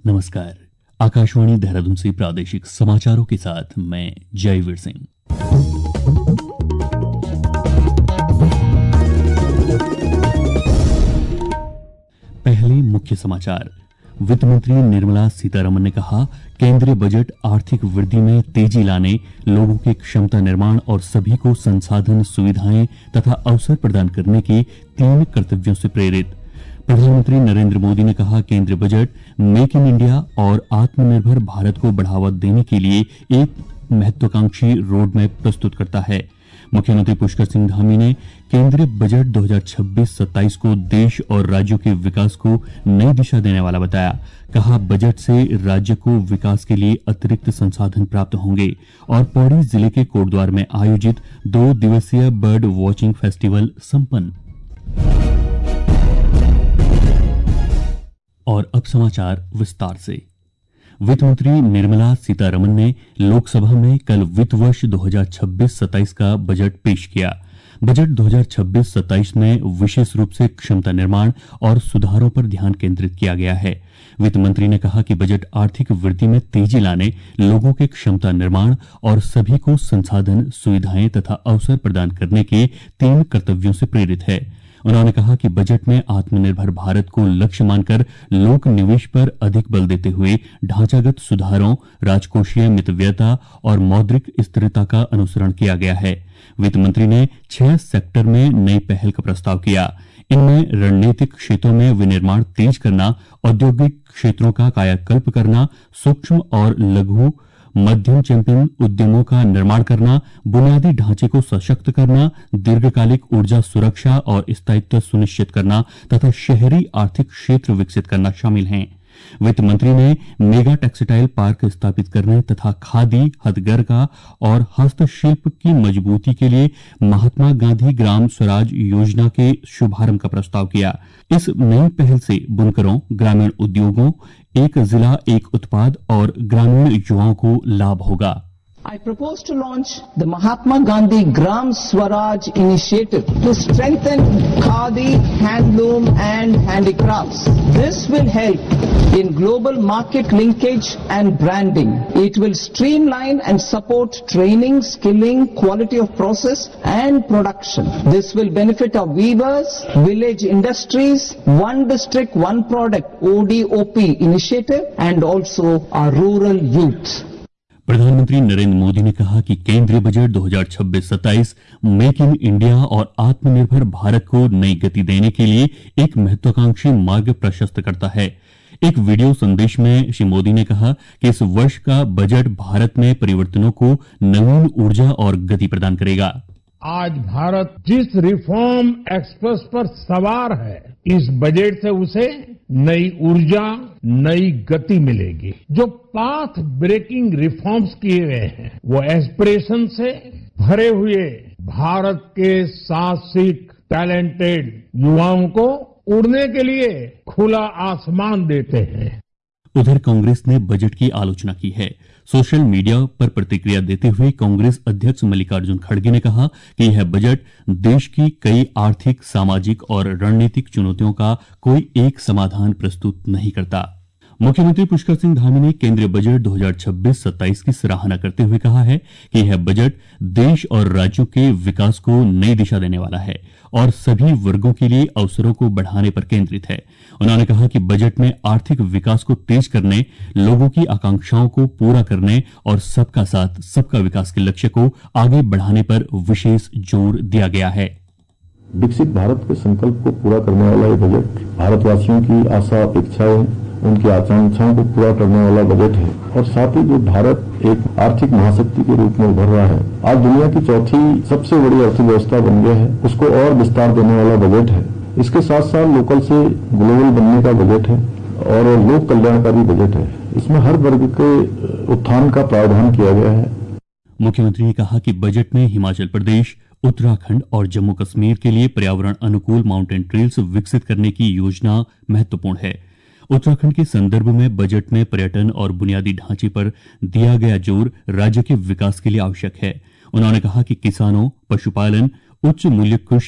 नमस्कार। आकाशवाणी देहरादून से प्रादेशिक समाचारों के साथ मैं जयवीर सिंह। पहले मुख्य समाचार। वित्त मंत्री निर्मला सीतारमण ने कहा, केंद्रीय बजट आर्थिक वृद्धि में तेजी लाने, लोगों की क्षमता निर्माण और सभी को संसाधन, सुविधाएं तथा अवसर प्रदान करने के 3 कर्तव्यों से प्रेरित। प्रधानमंत्री नरेंद्र मोदी ने कहा, केंद्रीय बजट मेक इन इंडिया और आत्मनिर्भर भारत को बढ़ावा देने के लिए एक महत्वाकांक्षी रोड मैप प्रस्तुत करता है। मुख्यमंत्री पुष्कर सिंह धामी ने केंद्रीय बजट 2026-27 को देश और राज्यों के विकास को नई दिशा देने वाला बताया। कहा, बजट से राज्य को विकास के लिए अतिरिक्त संसाधन प्राप्त होंगे। और पौड़ी जिले के कोटद्वार में आयोजित 2 दिवसीय बर्ड वॉचिंग फेस्टिवल संपन्न। और अब समाचार विस्तार से। वित्त मंत्री निर्मला सीतारमण ने लोकसभा में कल वित्त वर्ष 2026-27 का बजट पेश किया। बजट 2026-27 में विशेष रूप से क्षमता निर्माण और सुधारों पर ध्यान केंद्रित किया गया है। वित्त मंत्री ने कहा कि बजट आर्थिक वृद्धि में तेजी लाने, लोगों के क्षमता निर्माण और सभी को संसाधन, सुविधाएं तथा अवसर प्रदान करने के 3 कर्तव्यों से प्रेरित है। उन्होंने कहा कि बजट में आत्मनिर्भर भारत को लक्ष्य मानकर लोक निवेश पर अधिक बल देते हुए ढांचागत सुधारों, राजकोषीय मितव्ययता और मौद्रिक स्थिरता का अनुसरण किया गया है। वित्त मंत्री ने 6 सेक्टर में नई पहल का प्रस्ताव किया। इनमें रणनीतिक क्षेत्रों में विनिर्माण तेज करना, औद्योगिक क्षेत्रों का कायाकल्प करना, सूक्ष्म और लघु मध्यम चैंपियन उद्यमों का निर्माण करना, बुनियादी ढांचे को सशक्त करना, दीर्घकालिक ऊर्जा सुरक्षा और स्थायित्व सुनिश्चित करना तथा शहरी आर्थिक क्षेत्र विकसित करना शामिल हैं। वित्त मंत्री ने मेगा टेक्सटाइल पार्क स्थापित करने तथा खादी, हथकरघा और हस्तशिल्प की मजबूती के लिए महात्मा गांधी ग्राम स्वराज योजना के शुभारंभ का प्रस्ताव किया। इस नई पहल से बुनकरों, ग्रामीण उद्योगों, एक जिला एक उत्पाद और ग्रामीण युवाओं को लाभ होगा। I propose to launch the Mahatma Gandhi Gram Swaraj initiative to strengthen khadi, handloom and handicrafts. This will help in global market linkage and branding. It will streamline and support training, skilling, quality of process and production. This will benefit our weavers, village industries, one district, one product ODOP initiative and also our rural youth. प्रधानमंत्री नरेंद्र मोदी ने कहा कि केंद्रीय budget 2026-27 make in India और आत्मनिर्भर भारत को नई गति देने के लिए एक महत्वाकांक्षी मार्ग प्रशस्त करता है। एक वीडियो संदेश में श्री मोदी ने कहा कि इस वर्ष का बजट भारत में परिवर्तनों को नवीन ऊर्जा और गति प्रदान करेगा। आज भारत जिस रिफॉर्म एक्सप्रेस पर सवार है, इस बजट से उसे नई ऊर्जा, नई गति मिलेगी। जो पाथ ब्रेकिंग रिफॉर्म्स किए गए हैं, वो एस्पिरेशन से भरे हुए भारत के साहसिक, टैलेंटेड युवाओं को उड़ने के लिए खुला आसमान देते हैं। उधर कांग्रेस ने बजट की आलोचना की है। सोशल मीडिया पर प्रतिक्रिया देते हुए कांग्रेस अध्यक्ष मल्लिकार्जुन खड़गे ने कहा कि यह बजट देश की कई आर्थिक, सामाजिक और रणनीतिक चुनौतियों का कोई एक समाधान प्रस्तुत नहीं करता। मुख्यमंत्री पुष्कर सिंह धामी ने केंद्रीय बजट 2026-27 की सराहना करते हुए कहा है कि यह बजट देश और राज्यों के विकास को नई दिशा देने वाला है और सभी वर्गों के लिए अवसरों को बढ़ाने पर केंद्रित है। उन्होंने कहा कि बजट में आर्थिक विकास को तेज करने, लोगों की आकांक्षाओं को पूरा करने और सबका साथ सबका विकास के लक्ष्य को आगे बढ़ाने पर विशेष जोर दिया गया है। विकसित भारत के संकल्प को पूरा करने वाला ये बजट भारतवासियों की आशा, अपेक्षाएं, उनकी आकांक्षाओं को पूरा करने वाला बजट है। और साथ ही जो भारत एक आर्थिक महाशक्ति के रूप में उभर रहा है, आज दुनिया की चौथी सबसे बड़ी अर्थव्यवस्था बन गया है, उसको और विस्तार देने वाला बजट है। इसके साथ साथ लोकल से ग्लोबल बनने का बजट है और लोक कल्याणकारी बजट है। इसमें हर वर्ग के उत्थान का प्रावधान किया गया है। मुख्यमंत्री ने कहा कि बजट में हिमाचल प्रदेश, उत्तराखंड और जम्मू कश्मीर के लिए पर्यावरण अनुकूल माउंटेन ट्रेल्स विकसित करने की योजना महत्वपूर्ण है। उत्तराखंड के संदर्भ में बजट में पर्यटन और बुनियादी ढांचे पर दिया गया जोर राज्य के विकास के लिए आवश्यक है। उन्होंने कहा कि किसानों, पशुपालन, उच्च मूल्य कृषि,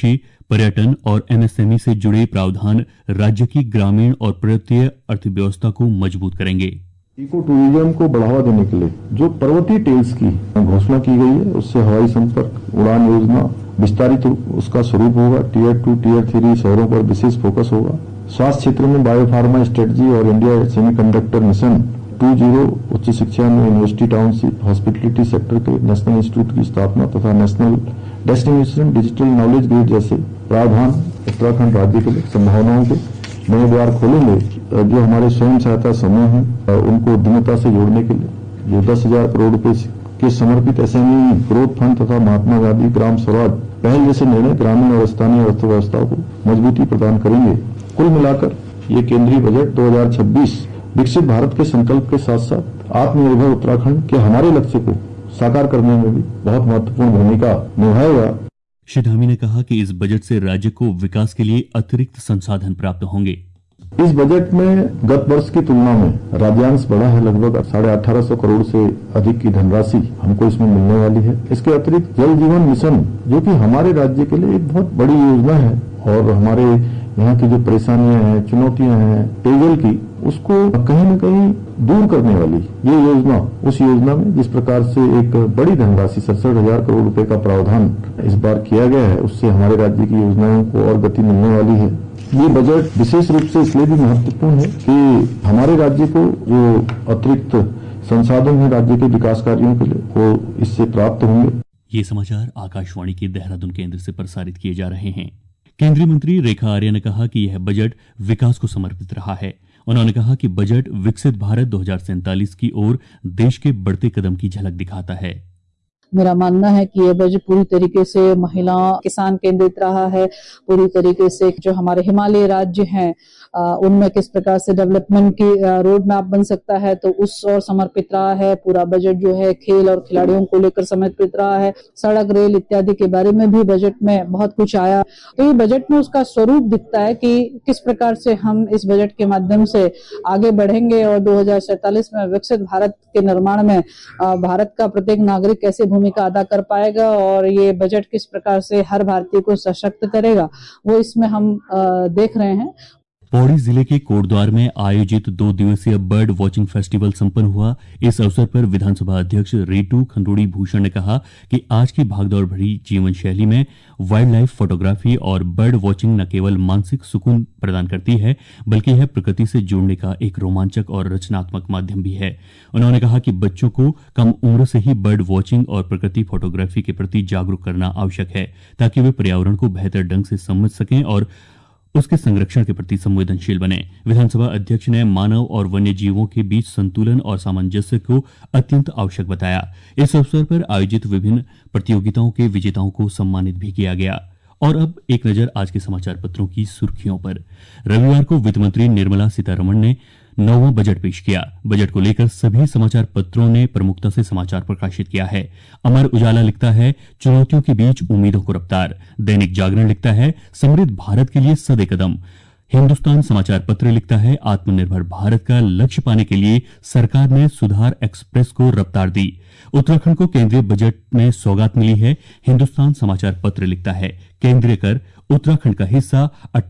पर्यटन और एमएसएमई से जुड़े प्रावधान राज्य की ग्रामीण और पर्वतीय अर्थव्यवस्था को मजबूत करेंगे। इको टूरिज्म को बढ़ावा देने के लिए जो पर्वतीय टेल्स की घोषणा की गई है, उससे हवाई संपर्क उड़ान योजना विस्तारित उसका स्वरूप होगा। टीयर 2, टीयर 3 शहरों पर विशेष फोकस होगा। स्वास्थ्य क्षेत्र में बायोफार्मा स्ट्रेटजी और इंडिया सेमीकंडक्टर मिशन 2.0, उच्च शिक्षा में यूनिवर्सिटी टाउनशिप, हॉस्पिटलिटी सेक्टर के नेशनल इंस्टीट्यूट की स्थापना तथा national destination digital knowledge grid जैसे प्रावधान उत्तराखंड राज्य के लिए संभावनाओं के नए द्वार खोलेंगे। जो हमारे स्वयं सहायता समूह हैं उनको उद्यमिता से जोड़ने के लिए जो 10,000 करोड़ रुपए के समर्पित एसएमई ग्रोथ फंड तथा महात्मा गांधी ग्राम स्वराज पहल जैसे निर्णय ग्रामीण और स्थानीय अर्थव्यवस्था को मजबूती प्रदान करेंगे। कुल मिलाकर ये केंद्रीय बजट 2026 विकसित भारत के संकल्प के साथ साथ आत्मनिर्भर उत्तराखंड के हमारे लक्ष्य को साकार करने में भी बहुत महत्वपूर्ण भूमिका निभाएगा। श्री धामी ने कहा कि इस बजट से राज्य को विकास के लिए अतिरिक्त संसाधन प्राप्त होंगे। इस बजट में गत वर्ष की तुलना में राज्यांश बढ़ा है। लगभग 1850 करोड़ से अधिक की धनराशि हमको इसमें मिलने वाली है। इसके अतिरिक्त जल जीवन मिशन जो कि हमारे राज्य के लिए एक बहुत बड़ी योजना है और हमारे यहाँ की जो परेशानियां हैं, चुनौतियां हैं पेयजल की, उसको कहीं न कहीं दूर करने वाली ये योजना, उस योजना में जिस प्रकार से एक बड़ी धनराशि 67,000 करोड़ रुपए का प्रावधान इस बार किया गया है, उससे हमारे राज्य की योजनाओं को और गति मिलने वाली है। ये बजट विशेष रूप से इसलिए भी महत्वपूर्ण है कि हमारे राज्य को जो अतिरिक्त संसाधन है राज्य के विकास कार्यों के लिए वो इससे प्राप्त होंगे। ये समाचार आकाशवाणी के देहरादून केंद्र से प्रसारित किए जा रहे हैं। केंद्रीय मंत्री रेखा आर्या ने कहा कि यह बजट विकास को समर्पित रहा है। उन्होंने कहा कि बजट विकसित भारत 2047 की ओर देश के बढ़ते कदम की झलक दिखाता है। मेरा मानना है कि यह बजट पूरी तरीके से महिला किसान केंद्रित रहा है। पूरी तरीके से जो हमारे हिमालय राज्य हैं उनमें किस प्रकार से डेवलपमेंट की रोड मैप बन सकता है, तो उस और समर्पित रहा है। पूरा बजट जो है खेल और खिलाड़ियों को लेकर समर्पित रहा है। सड़क, रेल इत्यादि के बारे में भी बजट में बहुत कुछ आया। तो ये बजट में उसका स्वरूप दिखता है कि किस प्रकार से हम इस बजट के माध्यम से आगे बढ़ेंगे और 2047 में विकसित भारत के निर्माण में भारत का प्रत्येक नागरिक कैसे भूमिका अदा कर पाएगा और ये बजट किस प्रकार से हर भारतीय को सशक्त करेगा, वो इसमें हम देख रहे हैं। पौड़ी जिले के कोटद्वार में आयोजित 2 दिवसीय बर्ड वॉचिंग फेस्टिवल संपन्न हुआ। इस अवसर पर विधानसभा अध्यक्ष रेटू खंडूड़ी भूषण ने कहा कि आज की भागदौड़ भरी जीवन शैली में वाइल्ड लाइफ फोटोग्राफी और बर्ड वॉचिंग न केवल मानसिक सुकून प्रदान करती है बल्कि यह प्रकृति से जुड़ने का एक रोमांचक और रचनात्मक माध्यम भी है। उन्होंने कहा कि बच्चों को कम उम्र से ही बर्ड वॉचिंग और प्रकृति फोटोग्राफी के प्रति जागरूक करना आवश्यक है ताकि वे पर्यावरण को बेहतर ढंग से समझ सकें और उसके संरक्षण के प्रति संवेदनशील बने। विधानसभा अध्यक्ष ने मानव और वन्य जीवों के बीच संतुलन और सामंजस्य को अत्यंत आवश्यक बताया। इस अवसर पर आयोजित विभिन्न प्रतियोगिताओं के विजेताओं को सम्मानित भी किया गया। और अब एक नजर आज के समाचार पत्रों की सुर्खियों पर। रविवार को वित्त मंत्री निर्मला सीतारमण ने 9वां बजट पेश किया। बजट को लेकर सभी समाचार पत्रों ने प्रमुखता से समाचार प्रकाशित किया है। अमर उजाला लिखता है चुनौतियों के बीच उम्मीदों को रफ्तार। दैनिक जागरण लिखता है समृद्ध भारत के लिए सदे कदम। हिंदुस्तान समाचार पत्र लिखता है आत्मनिर्भर भारत का लक्ष्य पाने के लिए सरकार ने सुधार एक्सप्रेस को रफ्तार दी। उत्तराखंड को केंद्रीय बजट में सौगात मिली है। हिंदुस्तान समाचार पत्र लिखता है केंद्रीय कर उत्तराखंड का हिस्सा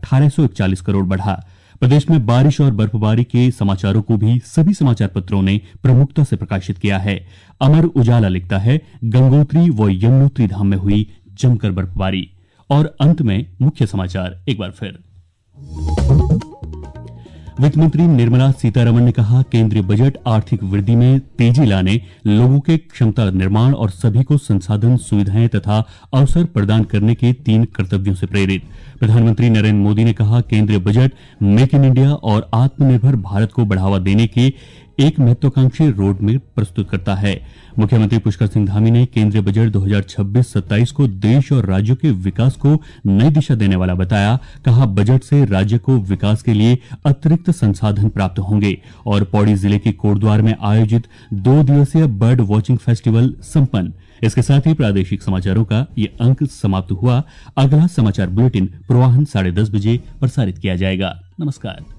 1841 करोड़ बढ़ा। प्रदेश में बारिश और बर्फबारी के समाचारों को भी सभी समाचार पत्रों ने प्रमुखता से प्रकाशित किया है। अमर उजाला लिखता है गंगोत्री व यमुनोत्री धाम में हुई जमकर बर्फबारी। और अंत में मुख्य समाचार एक बार फिर। वित्त मंत्री निर्मला सीतारमण ने कहा केंद्रीय बजट आर्थिक वृद्धि में तेजी लाने, लोगों के क्षमता निर्माण और सभी को संसाधन, सुविधाएं तथा अवसर प्रदान करने के 3 कर्तव्यों से प्रेरित। प्रधानमंत्री नरेंद्र मोदी ने कहा केंद्रीय बजट मेक इन इंडिया और आत्मनिर्भर भारत को बढ़ावा देने के एक महत्वाकांक्षी रोड मैप प्रस्तुत करता है। मुख्यमंत्री पुष्कर सिंह धामी ने केंद्रीय बजट 2026-27 को देश और राज्यों के विकास को नई दिशा देने वाला बताया। कहा बजट से राज्य को विकास के लिए अतिरिक्त संसाधन प्राप्त होंगे। और पौड़ी जिले के कोटद्वार में आयोजित 2 दिवसीय बर्ड वॉचिंग फेस्टिवल संपन्न। इसके साथ ही प्रादेशिक समाचारों का ये अंक समाप्त हुआ। अगला समाचार बुलेटिन पूर्वाह्न 10:30 बजे प्रसारित किया जाएगा। नमस्कार।